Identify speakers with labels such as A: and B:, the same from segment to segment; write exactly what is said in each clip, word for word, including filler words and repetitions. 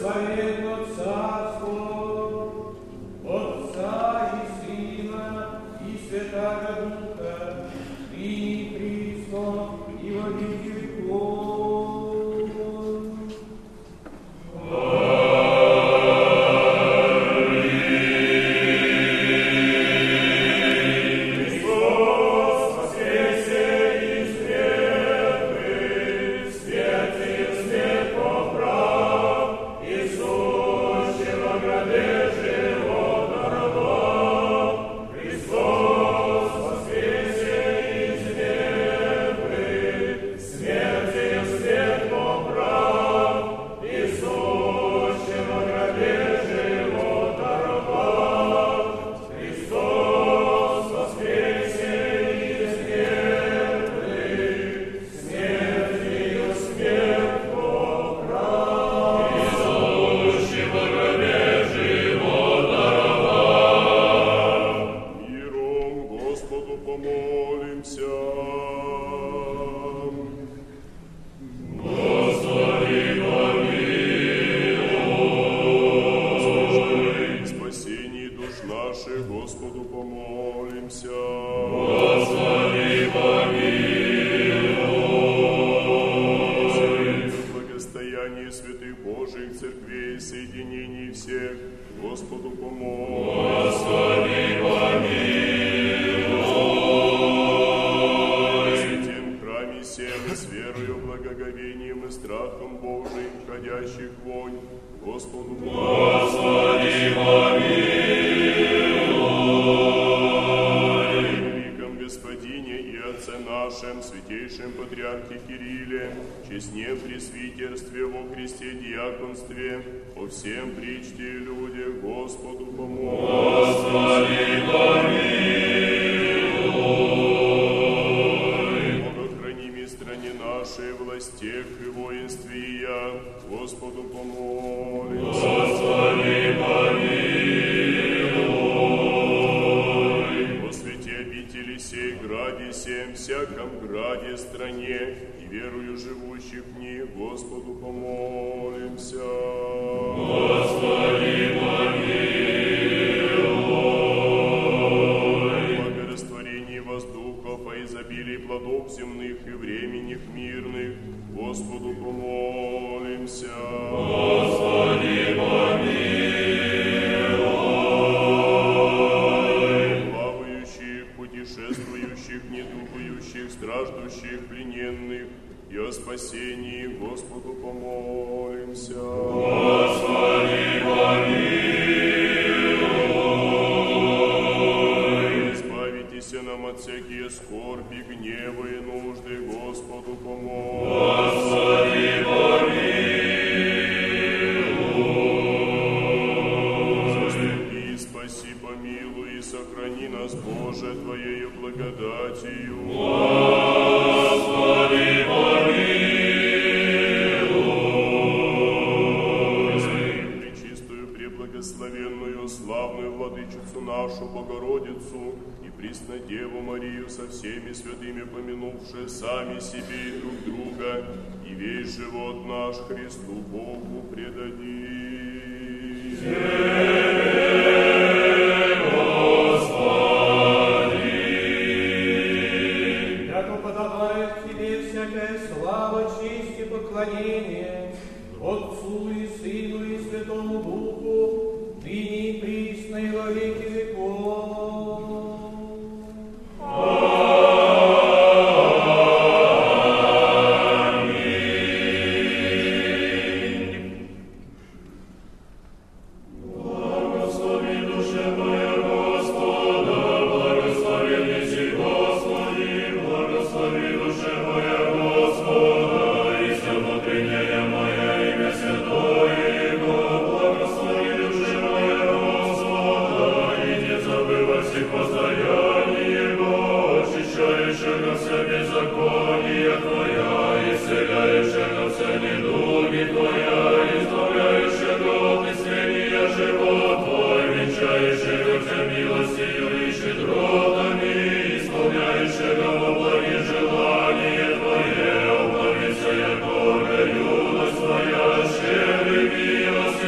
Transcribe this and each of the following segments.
A: Твоя, щедрый милостью.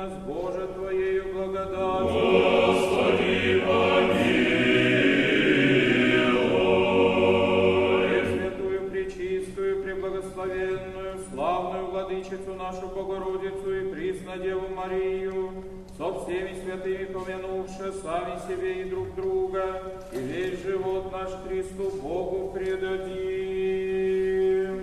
A: нас, Боже, Твоею благодатью.
B: Господи, помилуй.
A: Пресвятую, пречистую, преблагословенную, славную Владычицу нашу Богородицу и присно Деву Марию, со всеми святыми помянувши сами себе и друг друга, и весь живот наш Христу Богу предадим.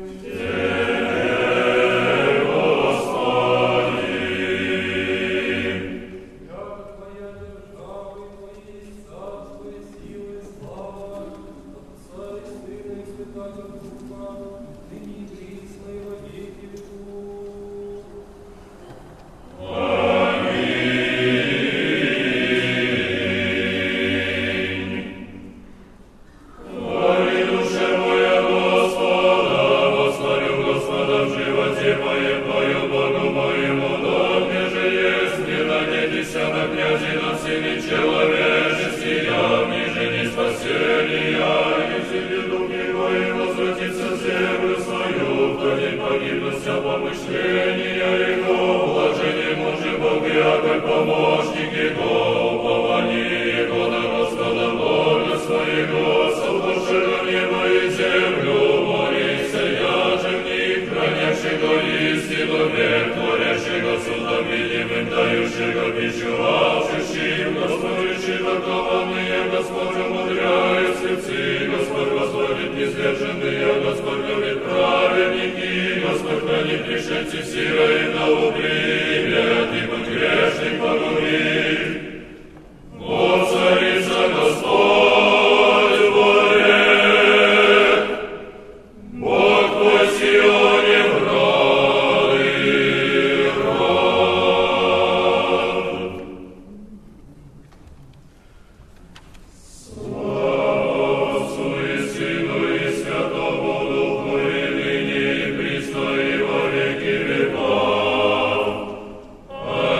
B: Аминь.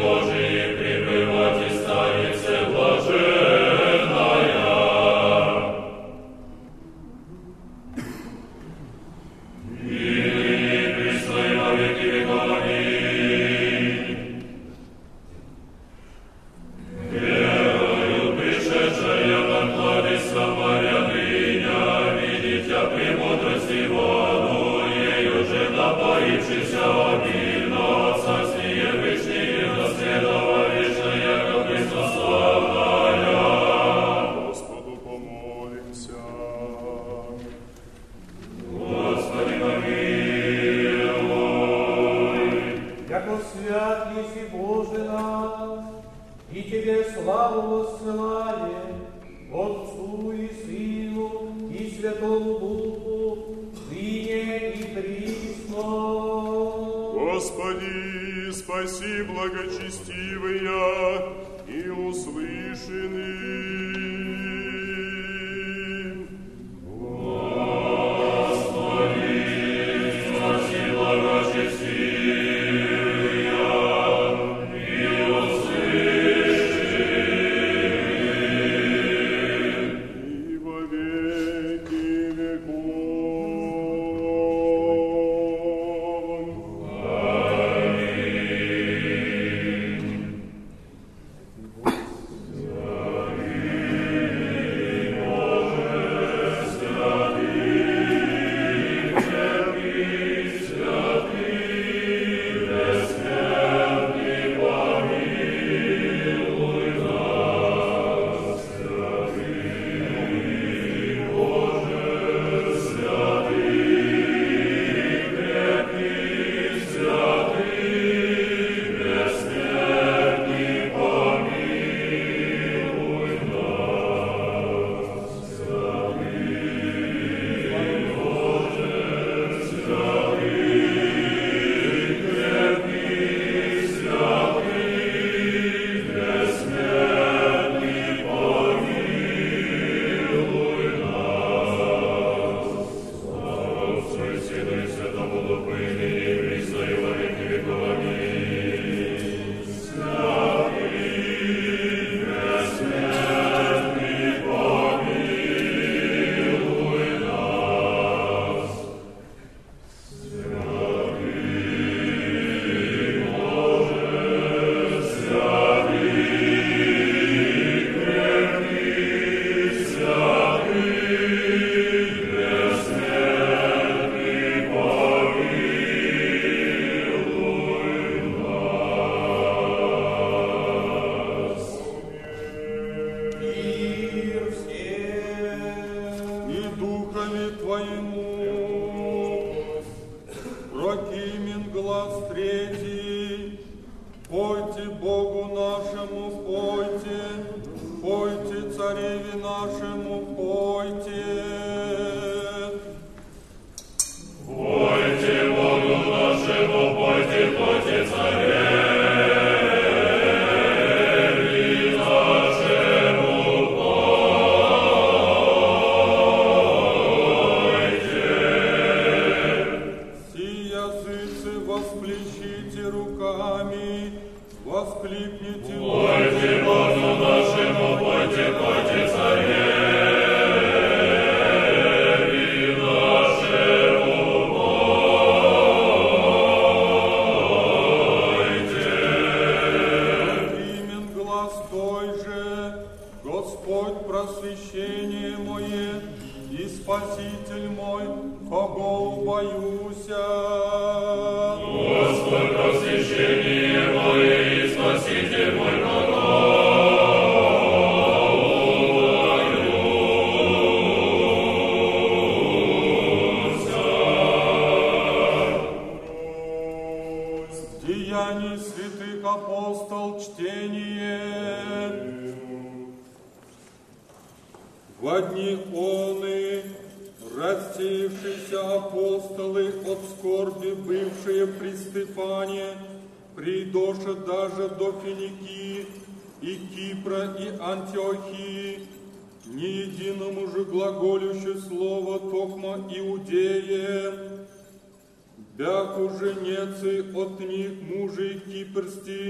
C: Бяку женецы от них мужей кипрсти,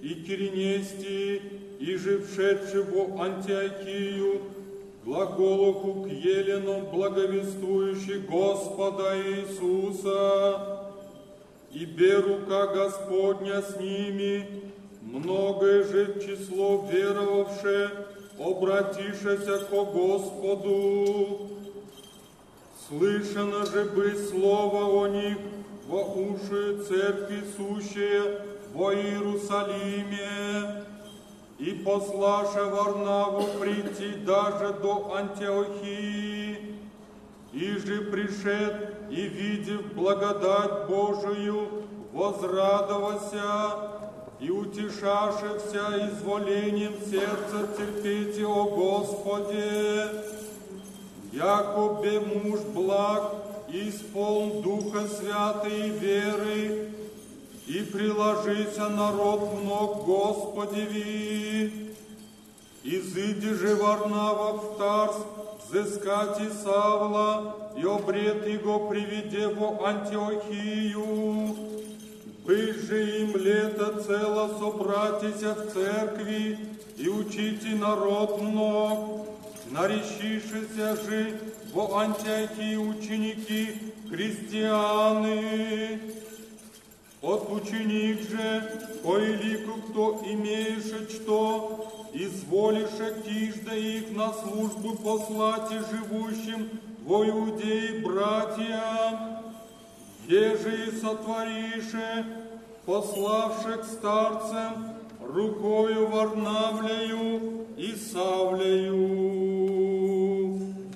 C: и Киринести, и же вшедший в Антиохию, глаголуху к еленам, благовествующий Господа Иисуса, и рука Господня с ними, многое же число веровавше, обратишеся ко Господу. Слышано же бы слово о них во уши церкви сущие во Иерусалиме, и послаше Варнаву прийти даже до Антиохии, и же пришед, и видев благодать Божию, возрадовался, и утешашься изволением сердца терпите о Господе, якобе муж благ, исполн Духа Святой и веры, и приложися народ мног Господеви. Изыди же Варнава в Тарс, взыскать и Савла, и обред его приведе во Антиохию. Быть же им лето цело собратися в церкви, и учите народ мног. Наречишися же во Антиохии ученики христианы. От ученик же, коелику кто имееше что, изволише кижда их на службу послать и живущим во Иудеи братьям, еже и сотворише, пославши к старцам, рукою Варнавляю и Савляю.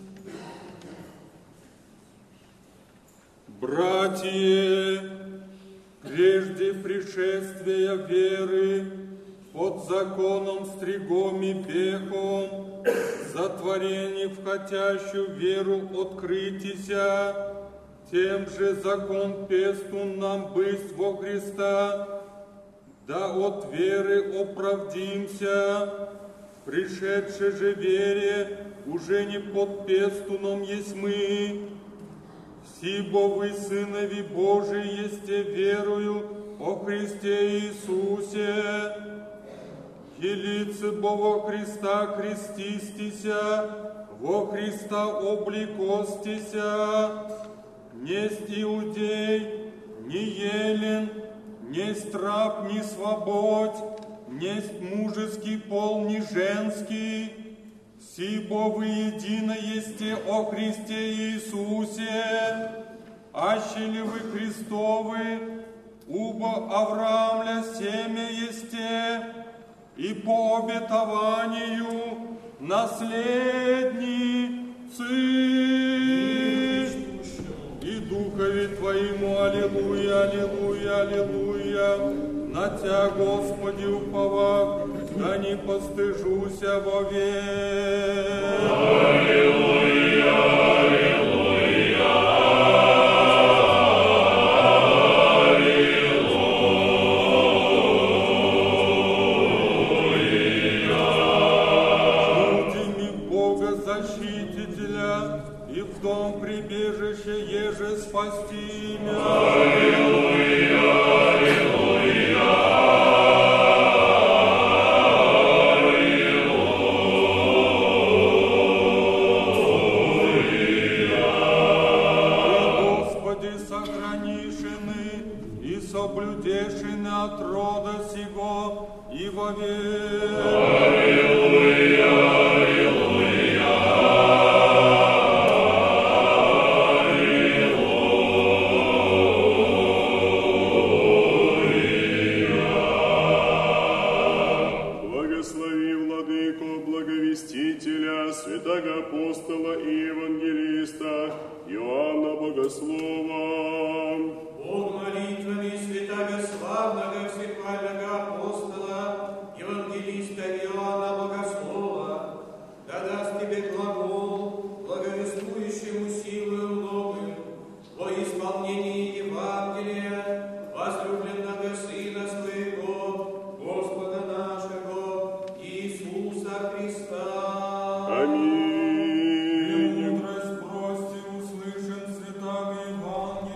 C: Братья, прежде пришествия веры, под законом стригом и пехом, затворение в хотящую веру открытися, тем же закон пестун нам бысть во Христа, да от веры оправдимся, пришедшей же вере уже не под пестуном есть мы, сибо вы сынови Божии есте верую о Христе Иисусе, елицы бо во Христа крестистися, во Христа облекостися, несть иудей, ни елен, несть раб, ни свободь, несть мужеский пол, ни женский, сибо вы едино есте о Христе Иисусе, аще ли вы Христовы, убо Авраамля семя есте, и по обетованию наследницы. И Духове Твоему, аллилуйя, аллилуйя, аллилуйя, на Тя, Господи, уповах, да не постыжуся вовек.
B: Аллилуйя, аллилуйя, аллилуйя.
C: Будем Бога защитителя, и в дом прибежище еже спасти меня.
B: Аллилуйя, аллилуйя.
C: Соблюдешины от рода сего и вовек.
B: Аллилуйя, аллилуйя, аллилуйя.
D: Благослови, Владыко, благовестителя, святого апостола и евангелиста Иоанна Богослова.
E: Бог молитвами святого славного всехвального апостола, евангелиста Иоанна Богослова, да даст тебе глагол, благовествующему силою новую, во исполнении Евангелия, возлюбленного Сына Своего, Господа нашего, Иисуса Христа.
C: Аминь. Мудрость прости, услышан святого Евангелия.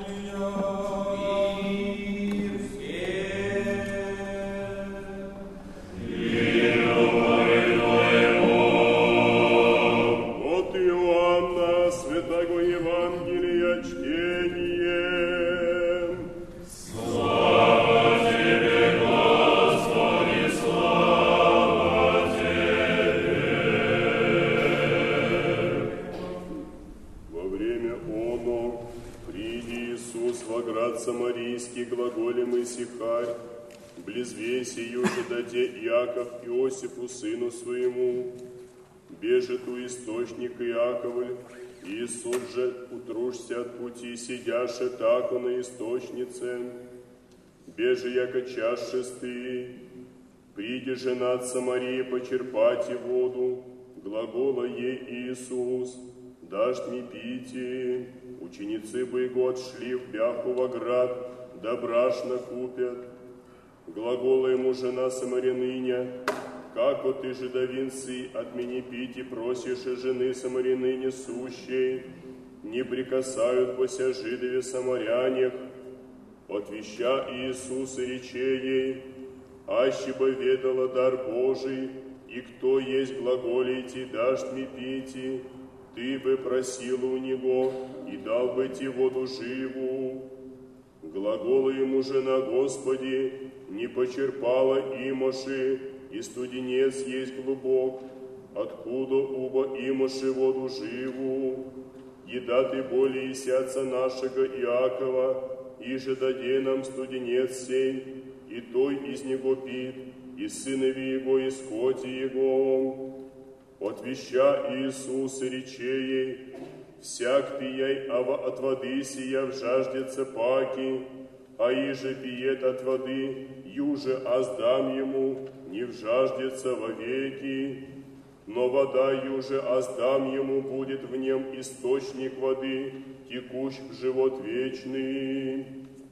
D: сихарь, близвеси юже даде Иаков Иосифу сыну своему, бежит у источника Иаковль, Иисус же утружься от пути, сидяше тако на источнице, бежи, яко час шестый, приди жена от Самарии почерпать и воду, глагола ей Иисус, дашь мне пити, ученицы бы его отшли в бяху в оград, да брашно купят. Глагола ему жена самаряныня, како ты, жидовинцы, от меня пить просишь и жены самаряныни сущей, не прикасают пося жидове самарянях. Отвеща Иисус и рече ей, аще бы ведала дар Божий, и кто есть глаголите, дашь мне пити, ты бы просила у него, и дал бы тебе воду живу. Глагола ему жена, Господи, не почерпала имоши, и студенец есть глубок, откуда уба имоши воду живу. Еда ты более сяца нашего Иакова, иже даде нам студенец сей, и той из него пит, и сынови его, и скоти его. Отвеща Иисус и рече ей, всяк пияй от воды сия вжаждется паки, а иже пиет от воды, юже аздам ему, не вжаждется вовеки. Но вода юже аздам ему, будет в нем источник воды, текущ в живот вечный.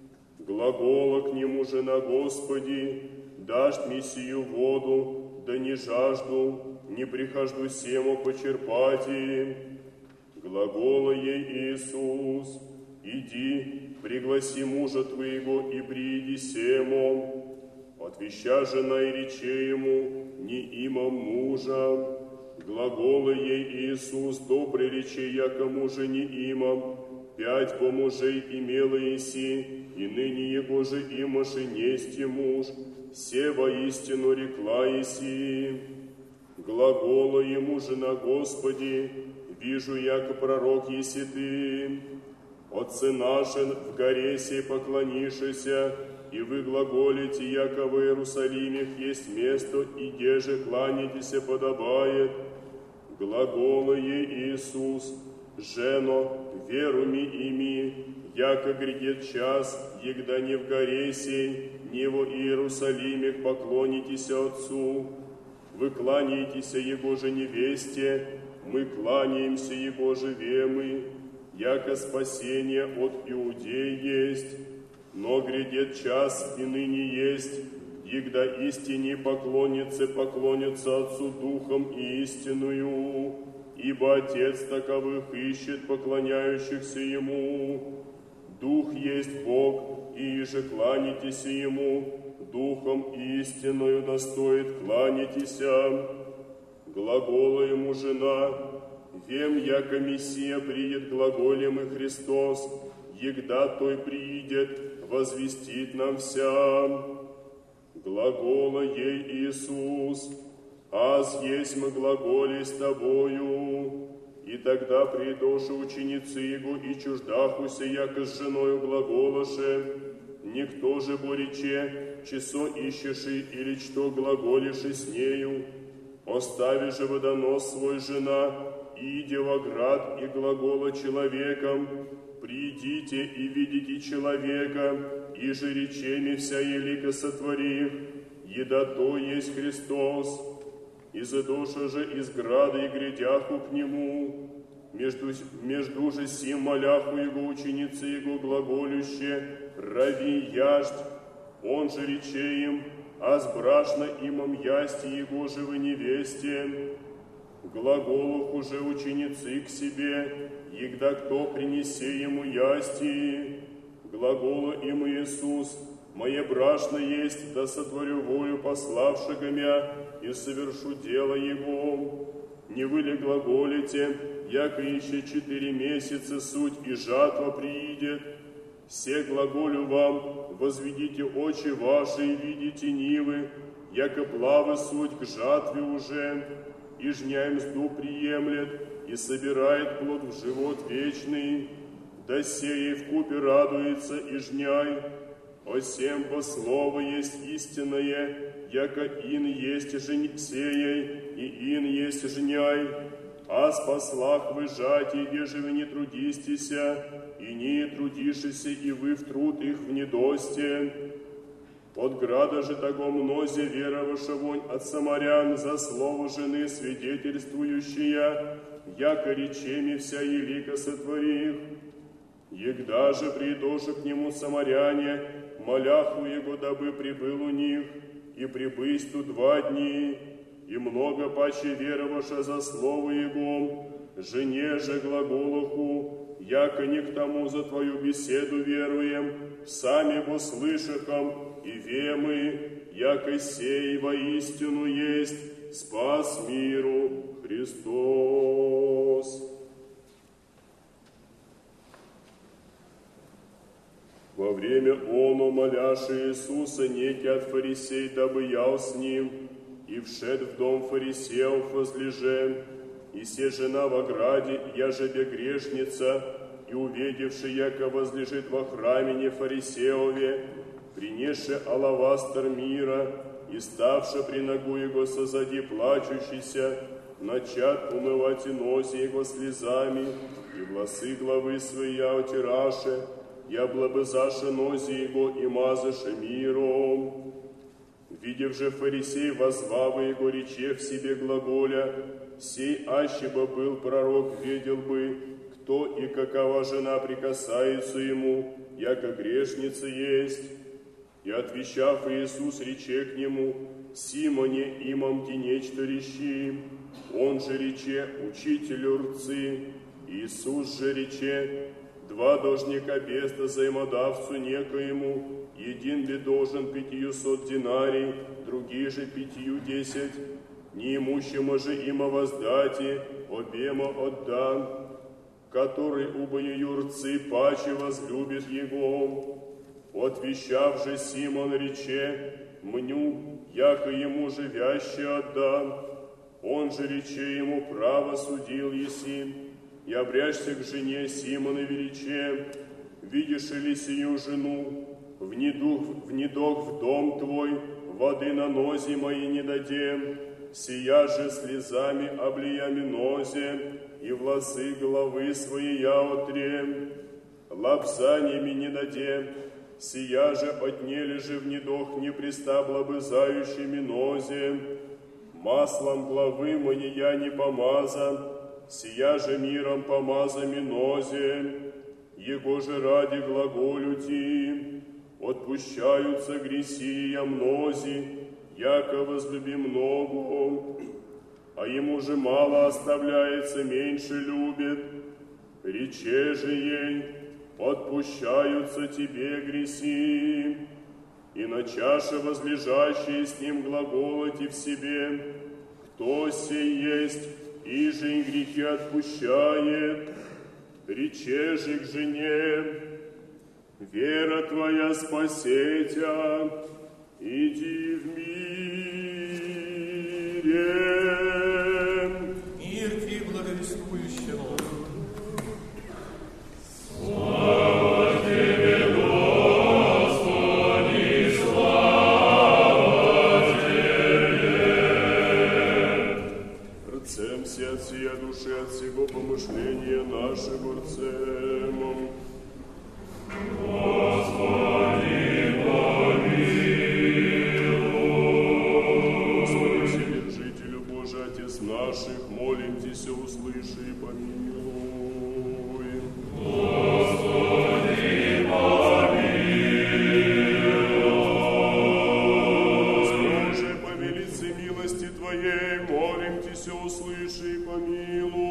D: Глагола к нему жена, Господи, дашь мне сию воду, да не жажду, не прихожду сему почерпать им. Глагола ей Иисус, иди, пригласи мужа твоего и приди сему. Отвеща жена и рече ему, не имам мужа. Глагола ей Иисус, добрый рече, яко мужа не имам, пять по мужей имела еси, и ныне его же имаше нести муж, се воистину рекла еси. Глагола ему жена, Господи, вижу, яко пророк еси ты. Отце нашин в горе сей поклонишися, и вы глаголите, яко в Иерусалиме есть место, и где же кланяйтеся подобает. Глагола ей Иисус, жено, веру ми ими, яко грядет час, егда не в горе сей, не во Иерусалиме поклонитесь Отцу. Вы кланяетесь Его же невесте, мы кланяемся Его же вемы, яко спасение от Иудеи есть. Но грядет час, и ныне есть, егда истине поклонницы поклонятся Отцу Духом и истинную, ибо Отец таковых ищет поклоняющихся Ему. Дух есть Бог, и же кланяйтесь Ему, Духом истинную достоит кланяйтеся. Глагола Ему жена, вем, яко Мессия придет глаголем и Христос, егда Той приидет, возвестит нам вся. Глагола ей Иисус, аз есть мы глаголи с тобою. И тогда придоши ученицы Его и чуждахуся, яко с женою глаголаше, никто же бо рече, часо ищеши или что глаголиши с нею. Остави же водонос свой жена, и иди в оград и глагола человеком, придите и видите человека, и же речеми вся елика сотворив, еда то есть Христос. И задоша же из града и грядяху к нему, между, между же сим моляху его ученицы его глаголюще, рави яждь, он же рече им, аз брашно имам ясти его же вы невесте. Глаголух уже ученицы к себе, егда кто принесе ему ясти. Глагола им Иисус, мое брашно есть, да сотворю волю пославшего мя, и совершу дело Его. Не вы ли глаголите, яко еще четыре месяца суть, и жатва приидет? Все глаголю вам, возведите очи ваши и видите нивы, яко плавы суть к жатве уже, и жня мзду приемлет, и собирает плод в живот вечный, да сеей вкупе радуется и жняй. о сем бо слово есть истинное, яко ин есть жень сеей, и ин есть женяй, а спаслах вы жати, еже вы не трудистеся, и не трудишися, и вы в труд их в недосте. От града же того мнозе веровавша вонь от самарян за слово жены свидетельствующая, яко речеми вся елика сотворих. Егда же придоша к нему самаряне, моляху его, дабы прибыл у них, и прибысть тут два дни, и много паче веровавша за слово его, жене же глаголоху, яко не к тому за твою беседу веруем, сами бо слышахом, и вемы, яко сей воистину есть спас миру Христос. Во время оно моляши Иисуса некий от фарисей, дабы ял с ним, и вшед в дом фарисеев возлеже, и се жена в ограде, яжебе грешница, и увидевши, яко возлежит во храмине фарисеове, принесши алавастр мира, и ставши при ногу его созади плачущийся, начат умывать и носи его слезами, и волосы главы своя отираше, и облобызаше нози его, и мазаше миром. Видев же фарисей, возвава его, рече в себе глаголя, сей аще бы был пророк, видел бы, кто и какова жена прикасается ему, яко грешница есть. И отвечав Иисус, рече к нему, Симоне, имам ти нечто речи, он же рече, учителю рцы, Иисус же рече, два должника безда взаимодавцу некоему, един ли должен пятью сот динарий, другие же пятью десять, неимущему же има воздати, обема отдам, который убою юрцы паче возлюбит его. Отвещав же Симон рече, мню, яко ему живяще отдам, он же рече ему право судил еси, и обрячься к жене Симона величе, видишь ли сию жену, в недух, в недох в дом твой, воды на нози мои не дадем, сия же слезами облиями нозе, и волосы головы свои я отрем, лапзаниями не дадем, сия же отнели же в недох непрестаблобызающими нозе, маслом главы моей я не помазан, сия же миром помазами нозе, его же ради глаголю ти, отпущаются греси я мнози, яко возлюби много, а ему же мало оставляется, меньше любит, рече же ей, отпущаются тебе греси, и на чаше возлежащие с ним глаголоти в себе, кто сей есть, и же и грехи отпущает, рече же к жене, вера твоя спасетя, иди в мире.
E: Мир ти благовествующему.
B: Слава тебе, Господи, слава тебе.
D: Рцем се от сия души, от всего помышления нашего рцем.
B: Господи, помилуй.
D: Господи, Вседержителю Божий, Отец наших, молимся, услыши и помилуй.
B: Господи, помилуй.
D: Боже, по велице милости Твоей, молимся, услыши и помилуй.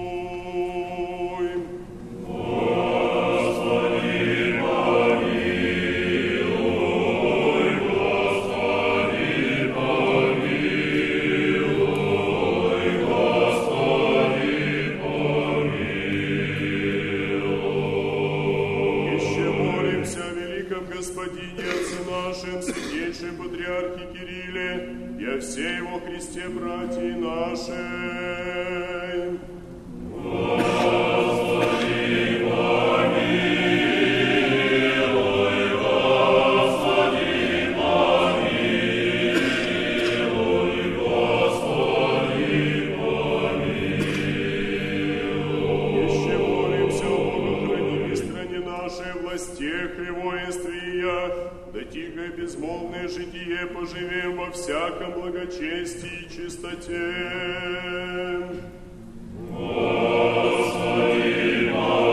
D: Господине Отце нашем, святейшем Патриархе Кирилле, и о всей его Христе, братья наши.
B: Господи, помилуй, Господи,
D: безмолвное житие поживем во всяком благочестии и чистоте.
B: Господи,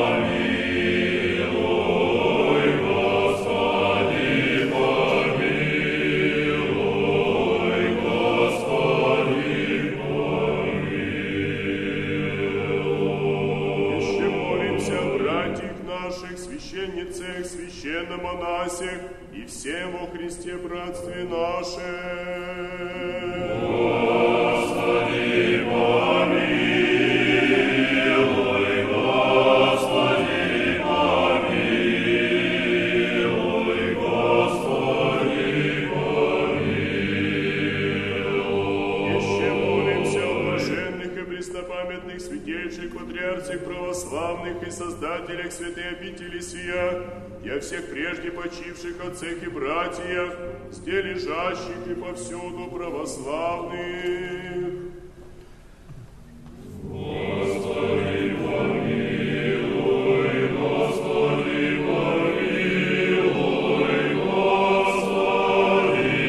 B: помилуй, Господи, помилуй, Господи, помилуй.
D: Еще молимся о братьях наших, священницах, священномонасях и всем во Христе братстве наше.
B: Господи, помилуй, Господи, помилуй, Господи, помилуй.
D: Еще молимся о блаженных и престопамятных святейших патриархах православных и создателях святой обители сия, и о всех прежде почивших отцах и братьях, где лежащих и повсюду православных.
B: Господи, помилуй, Господи, помилуй, Господи,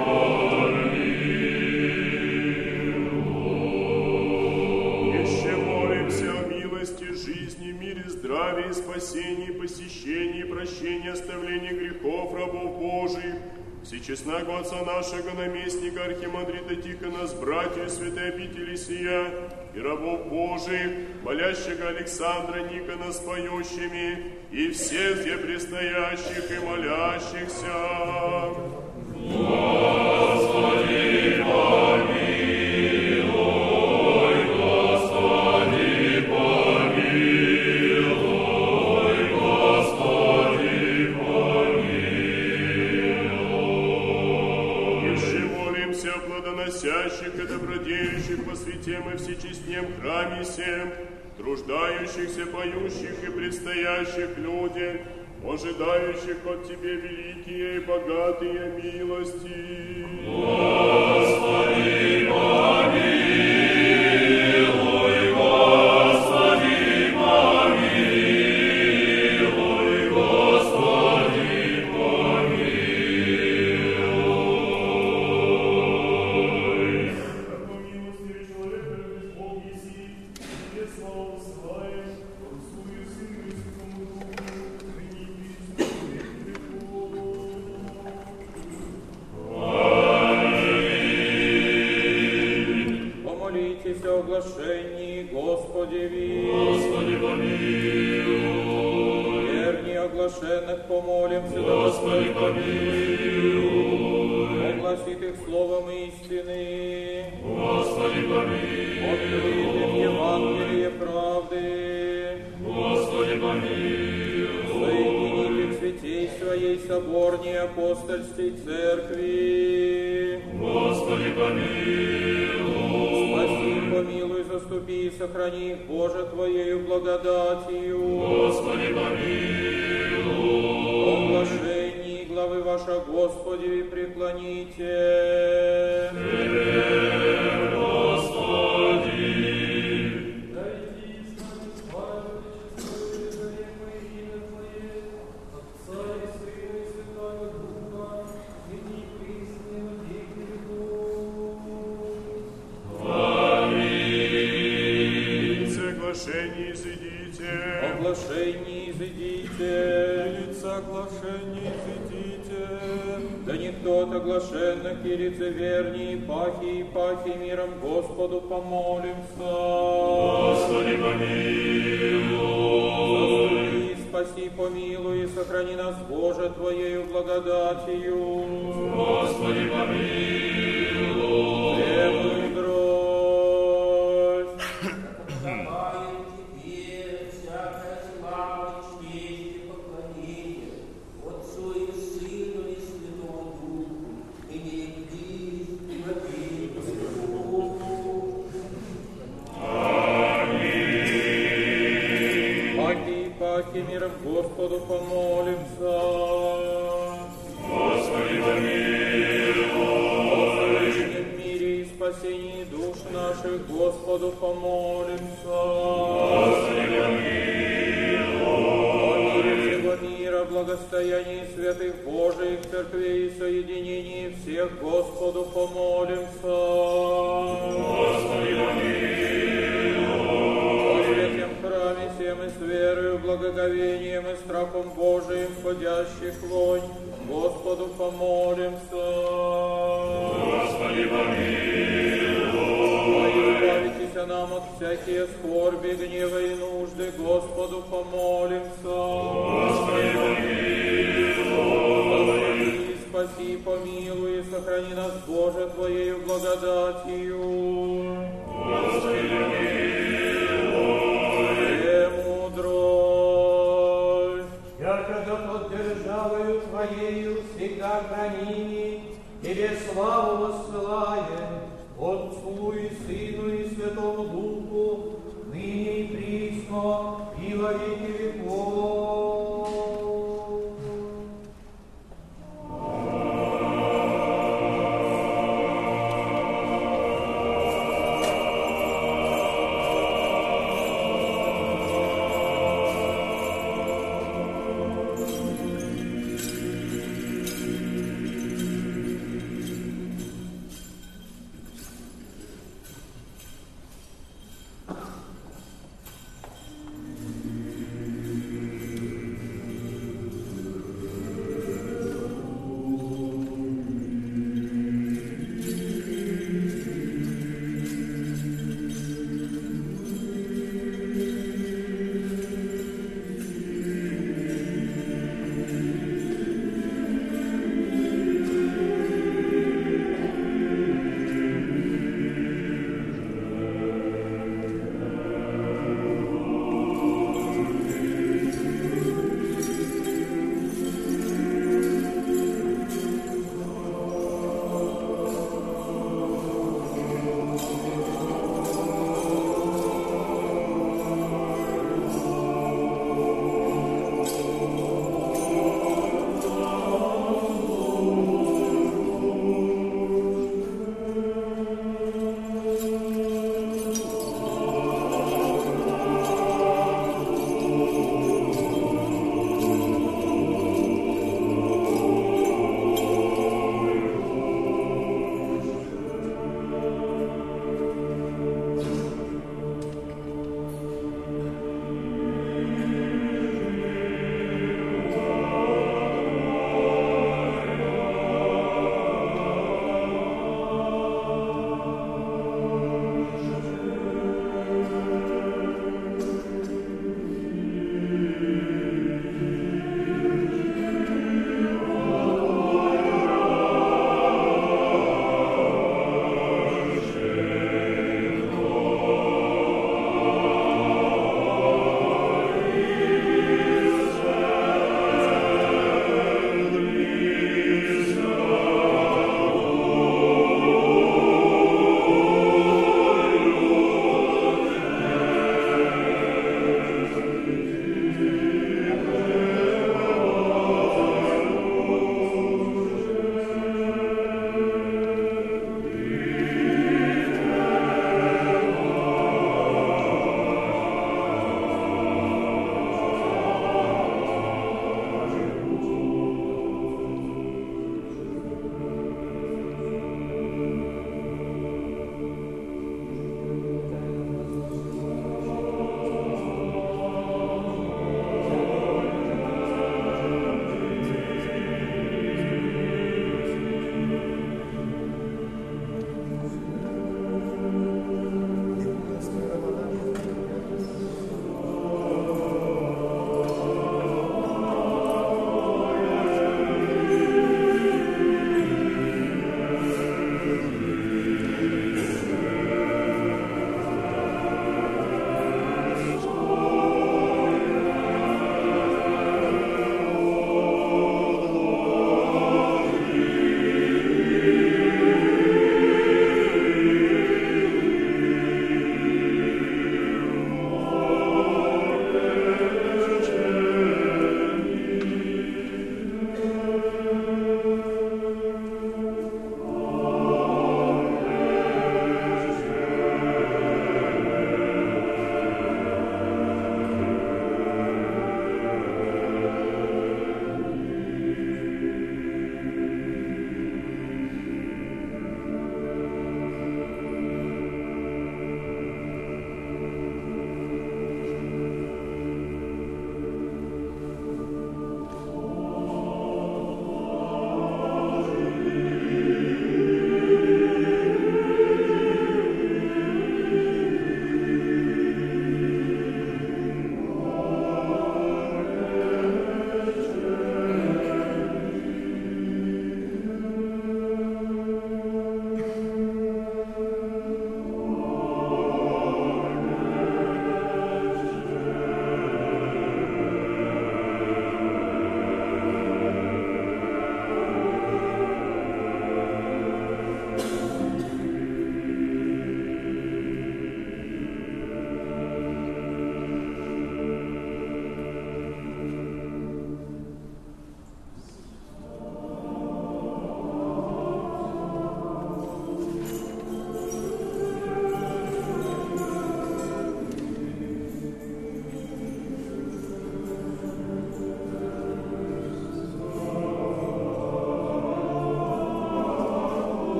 B: помилуй.
D: Еще молимся о милости, жизни, мире, здравии, спасении, посещении, прощении, оставлении грехов рабов Божьих, всечестного Отца нашего, наместника Архимандрита Тихона, с братьями святой обители сия, и рабов Божьих, молящего Александра Никона с поющими, и всех где предстоящих и молящихся.
B: Господи, помилуй, Господи, помилуй, Господи, помилуй.
D: Еще молимся о плодоносящих и добродеющих во святем и всечестнем храме сем, труждающихся, поющих и предстоящих людях, ожидающих от Тебе великие и богатые милости.
B: Господи, помилуй, Господи, помилуй, Господи, помилуй.
F: Как по милости человека любишь Бог еси, тебе славу посылаешь, Отцу и Сыну и Святому Духу, ныне и присно
A: Помолитесь о оглашении Господеви.
B: Господи, помилуй.
A: Вернее оглашенных помолимся.
B: Господи, помилуй.
A: Огласит их словом истины.
B: Господи, помилуй.
A: Открыть им Евангелие правды.
B: Господи, помилуй.
A: Соединит их святей своей соборней апостольской церкви.
B: Господи, помилуй.
A: Спаси, помилуй, заступи и сохрани их, Боже, Твоею благодатью.
B: Господи, помилуй.
A: Оглашение главы ваша Господи преклоните.
B: Господи.
F: Дайте и с нами славу, честную зарекое имя Твое, Отца и Сына и Святого Духа, ныне и присно и во веки веков.
B: Аминь.
D: Соглашение изыдите.
A: Оглашение изыдите.
C: Лица оглашения изыдите.
A: Да никто от оглашенных и лицеверней, пахи и пахи миром Господу помолимся.
B: Господи, помилуй.
A: Заступи, спаси, помилуй и сохрани нас, Боже, Твоею благодатью.
B: Господи, помилуй.
A: Премудрость.
G: Подобает тебе всякая слава, честь и поклонение Отцу и Сыну и Святому Духу, ныне и присно и во веки веков.
A: Пахи и пахи миром Господу помолимся.
B: Господи, помилуй.
A: О вечном мире и спасении душ наших Господу помолимся.
B: Господи, помилуй.
A: О мире всего мира, благостоянии святых Божиих церквей и соединении всех Господу помолимся.
B: Господи, помилуй.
A: О святем храме всем и с верою, благоговением и страхом Божиим, входящих вонь, Господу помолимся.
B: Господи, помилуй.
A: Избавитесь нам от всякие скорби, гнева и нужды, Господу помолимся.
B: Господи, помилуй.
A: Господи, спаси, помилуй, и сохрани нас, Боже, Твоею благодатью.
B: Господи, помилуй.
A: Премудрой.
F: Якогда под державою Твоею всегда храними, Тебе славу воссылаем, Отцу и Сыну и Святому Духу, ныне и присно, и во веки веков.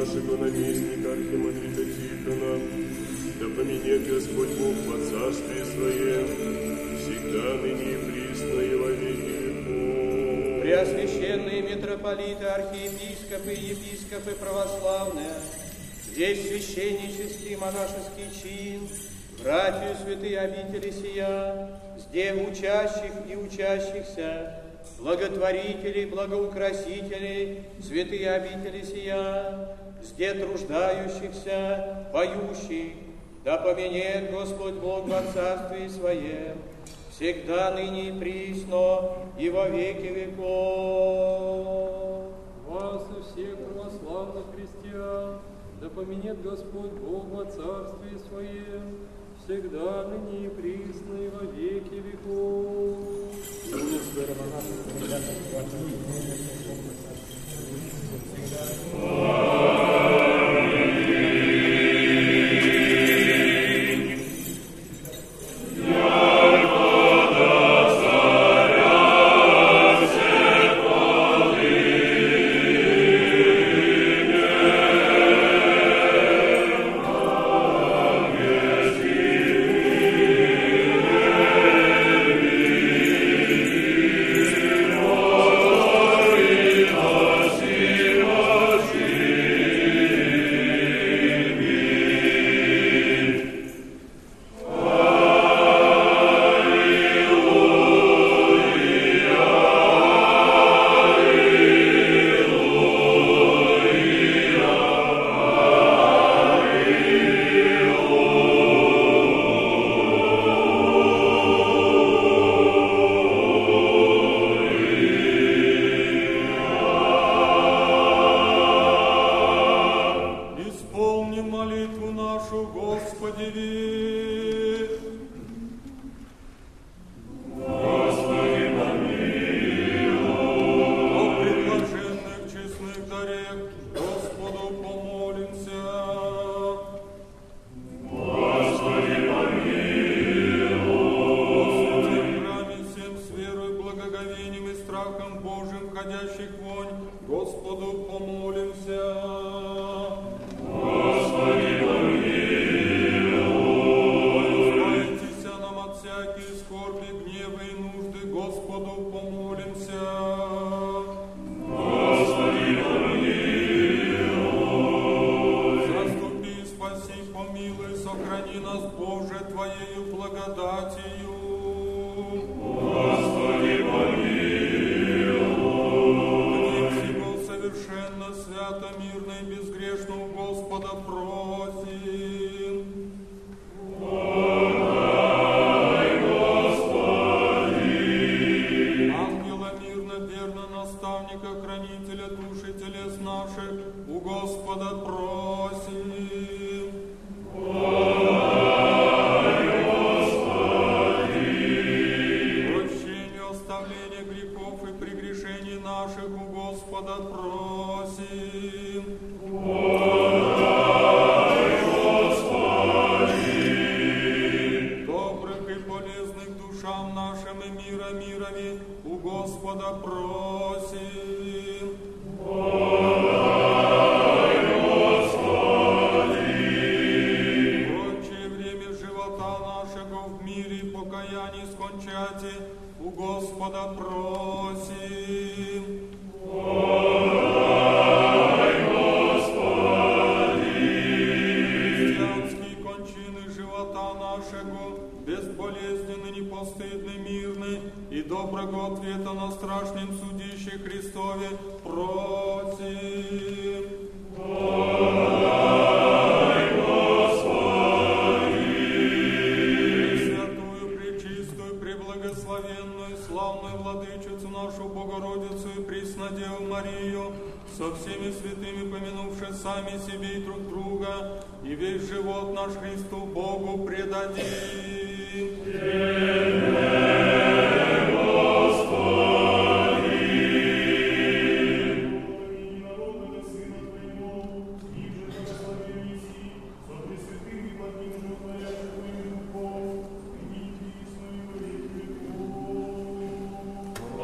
D: нашего наместника архимандрита Тихона, да поменет Господь Бог во царстве Своем, всегда ныне и присно и во веки веков.
H: Преосвященные митрополиты, архиепископы и епископы православные, весь священнический монашеский чин, братью святые обители сия, сде учащих и учащихся, благотворителей, благоукрасителей, святые обители сия, сде труждающихся, поющих, да поменет Господь Бог во царстве Своем, всегда ныне и присно, и во веки веков.
F: Вас и всех православных христиан, да поменет Господь Бог во царстве Своем, всегда ныне и присно, и во веки веков.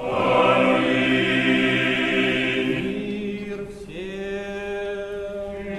H: Мир всем!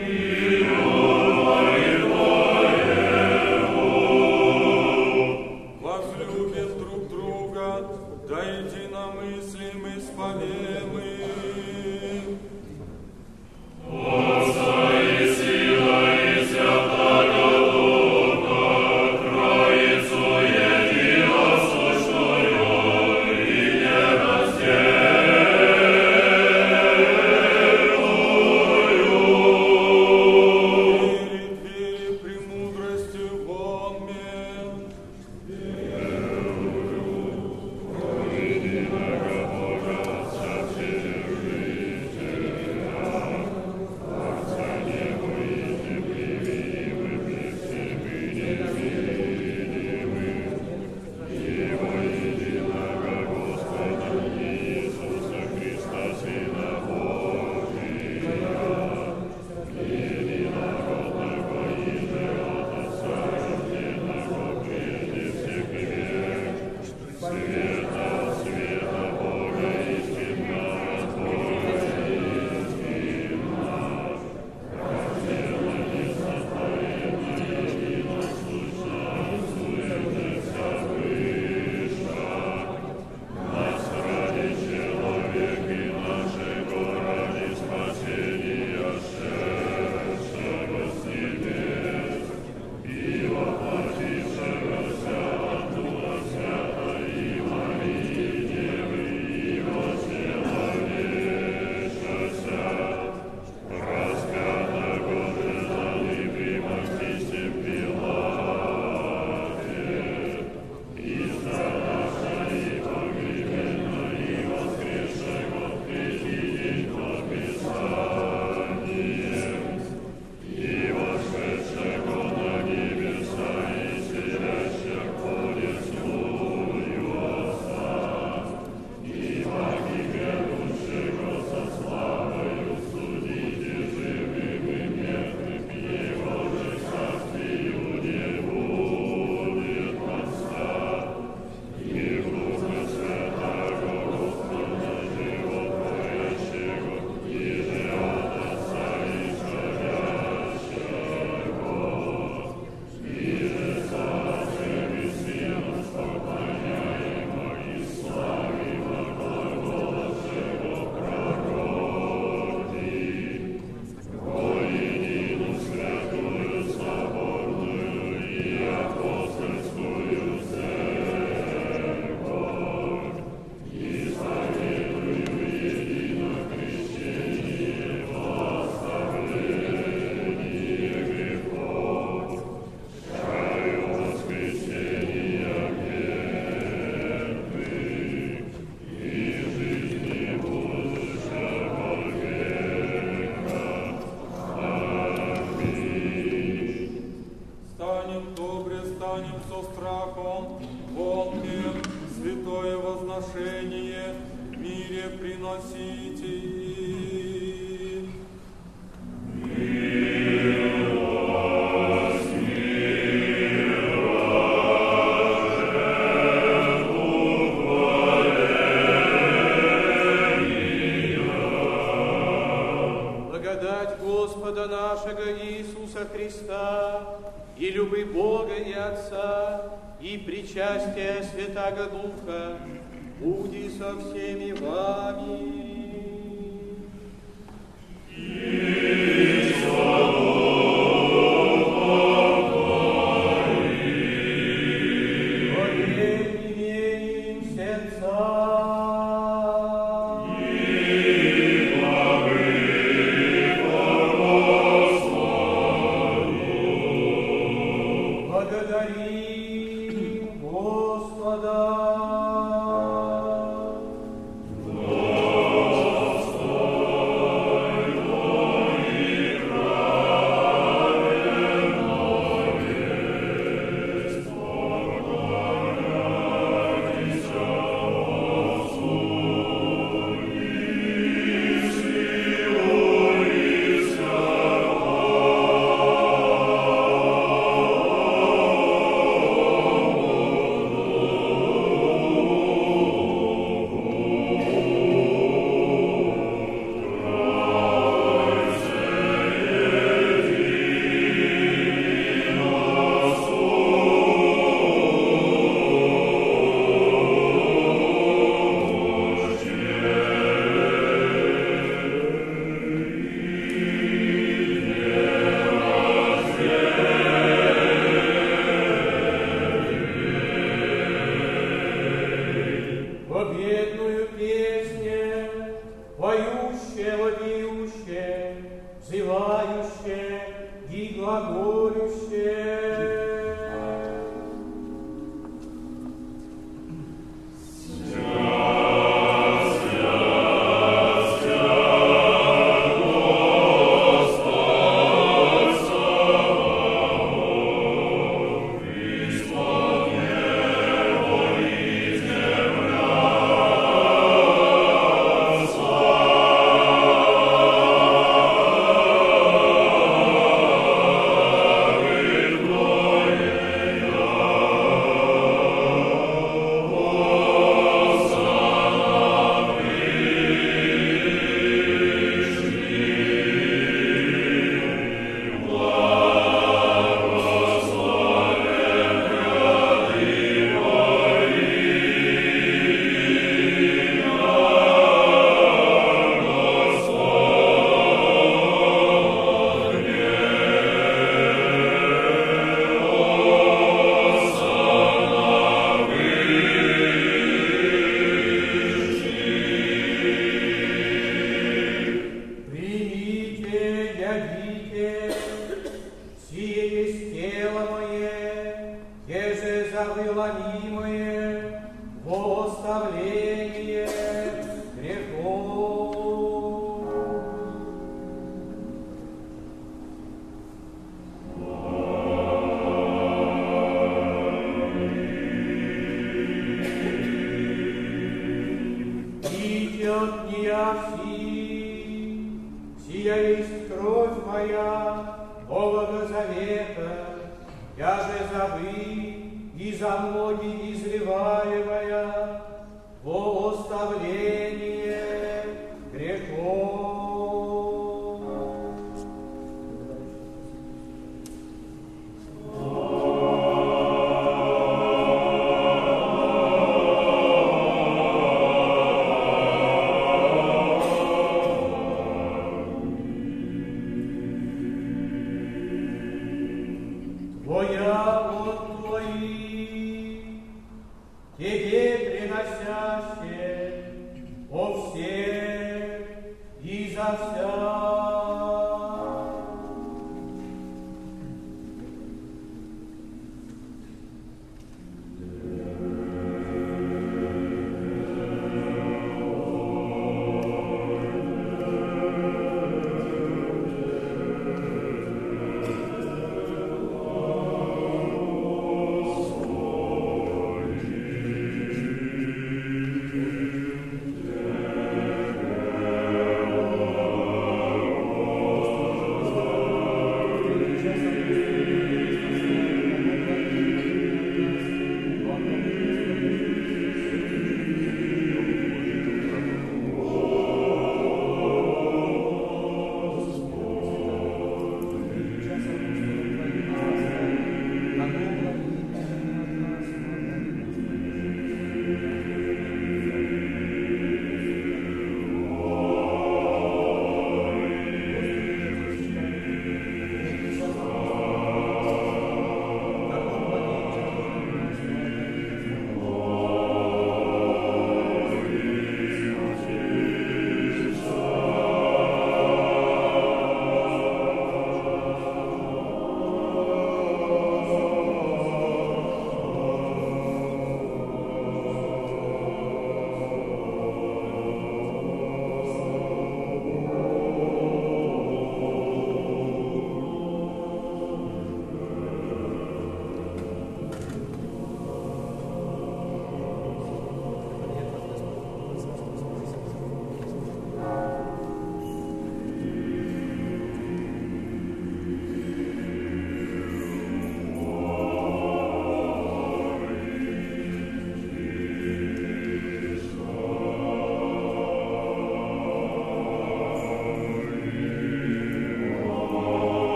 C: приношение мире приносите.
H: Господа нашего Иисуса Христа, и любы Бога и Отца, и причастие Святаго Духа, буди со всеми вами. И со Духом Твоим. Поверь, имеем сердца.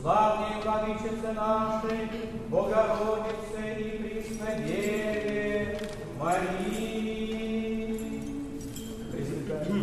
H: славней Владычице нашей, Богородице и Преснодеве Марии. Пресвятая.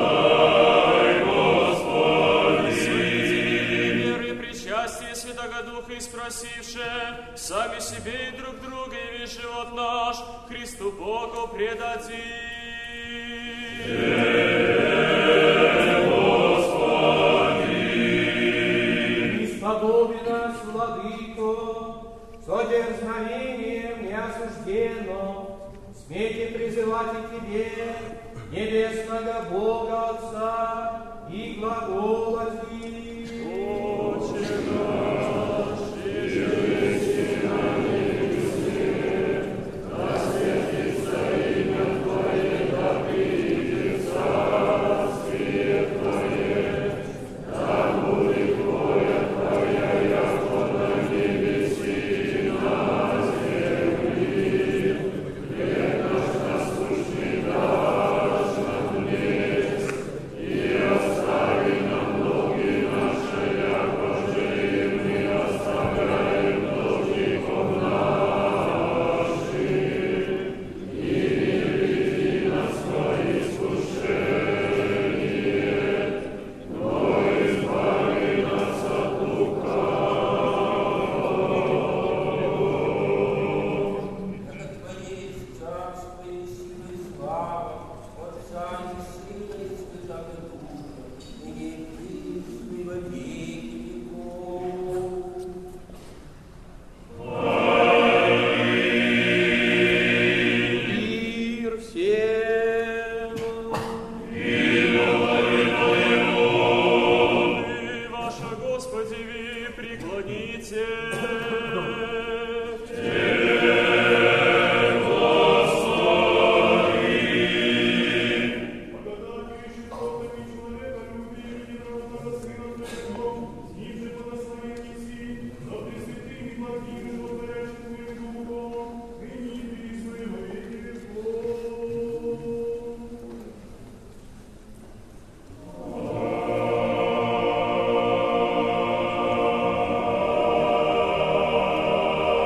I: Святого Духа и спросивше, сами себе и друг друга и весь живот наш Христу Богу предадим.
H: Исподоби нас, Владыко, со дерзновением неосужденно, смейте призывать и Тебе, небесного Бога Отца, и глаголать им.
I: Отче наш, еже на небесе, да светится имя Твое, да придет царствие Твое, да будет воля Твоя, яко на небеси и на земли. Хлеб наш насущный дашь нам днесь, и остави нам долги наши, яко же и мы оставляем должников наших. И не веди нас во искушение, но избави нас от лукавого.
G: Это Твое царство и сила и слава, Отца и Сына и Святого Духа, ныне и присно и во веки веков.
H: Мир всем.
I: И ваше Господи, ви преклоните.
B: Amen.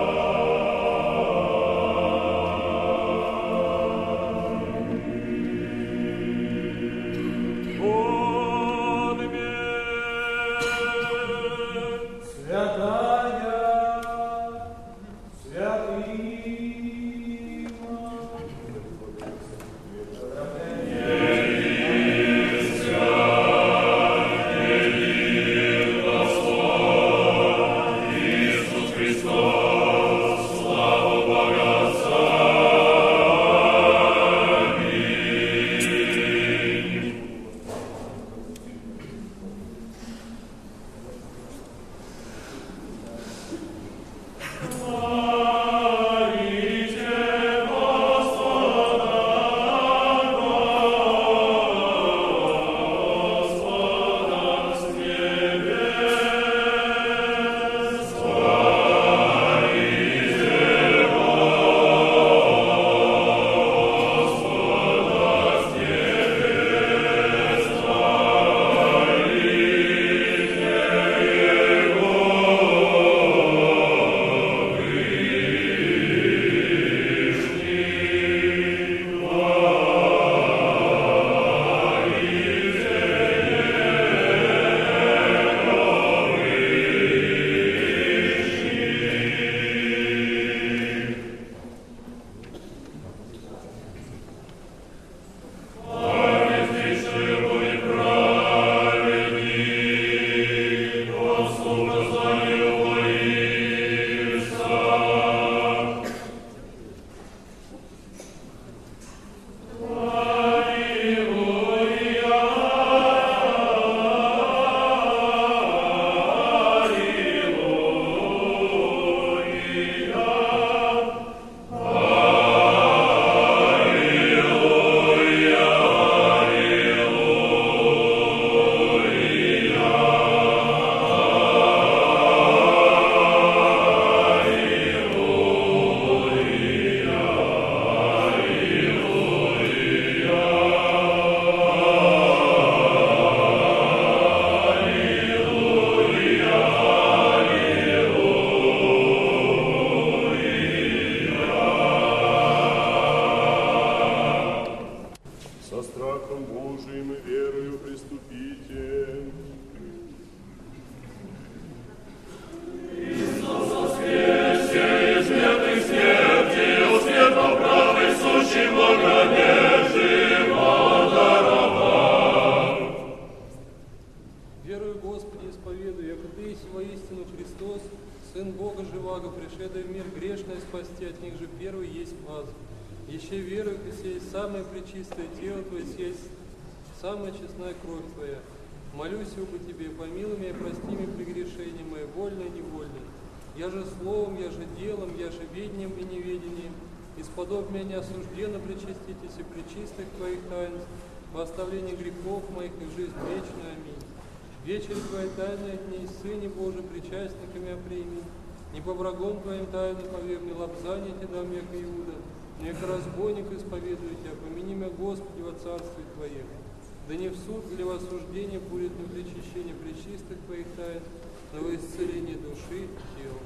F: Бога живаго, пришедший в мир грешное спасти, от них же первый есть маз. Еще верую, и есть самое пречистое тело Твое, есть самая честная кровь Твоя. Молюсь об Тебе, помилуй меня, прости мне прегрешения мои, вольное и невольное. Я же словом, я же делом, я же ведением и неведением. Исподобь меня неосужденно причаститесь и пречистых Твоих таинств, во оставлении грехов моих и в жизнь вечную. Аминь. Вечер Твоей тайной от ней, Сыне Божий, причастниками оприми. Не по врагом Твоим тайны повер, не лапзание Те дам, яко Иуда, но яко разбойник исповедую Тебя, помяни меня, Господи, во царстве Твоем. Да не в суд для осуждения будет, но в причащение пречистых Твоих тайн, но во исцеление души и тела.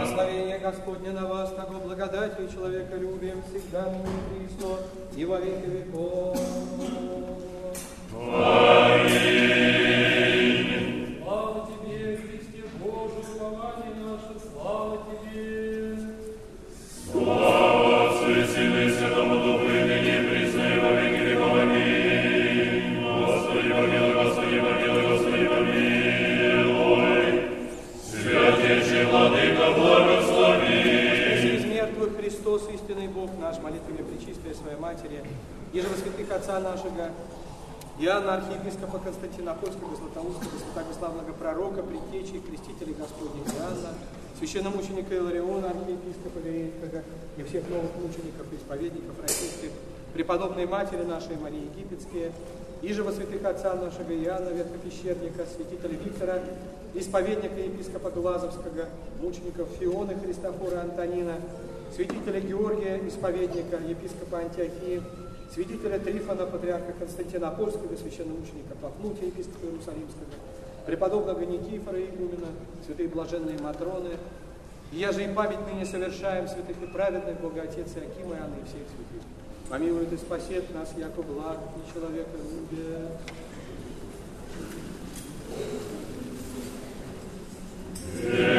H: Господня на вас, того благодатью человеколюбием всегда ныне и присно, и во веки
F: веков.
B: Аминь.
F: Слава Тебе, Христе Божий, упование наше, слава Тебе.
B: Слава Отцу и Сыну и Святому Духу, и ныне и присно, и во веки веков. Аминь. Господи помилуй, Господи помилуй, Господи помилуй. Святейший Владыка, благослови.
H: Из мертвых Христос, истинный Бог наш, молитвами Пречистой Своей Матери, еже во святых Отца нашего, Иоанна, архиепископа Константинопольского, Златоустского, святославного пророка, предтечи и крестителей Господних Иоанна, священномученика Илариона, архиепископа Верейского и всех новых мучеников и исповедников российских, преподобной Матери нашей Марии Египетские, иже во святых Отца нашего Иоанна, Верхопещерника, святителя Виктора, исповедника епископа Глазовского, мучеников Фионы, Христофора, Антонина, святителя Георгия, исповедника, епископа Антиохии, святителя Трифона, патриарха Константинопольского, священномученика Пафнутия, епископа Иерусалимского, преподобного Никифора игумена, святые блаженные Матроны, и я же и память ныне совершаем святых и праведных, Бога Отец Иакима, Иоанна и всех святых. Помилует и спасет нас, яко благ и человека любит.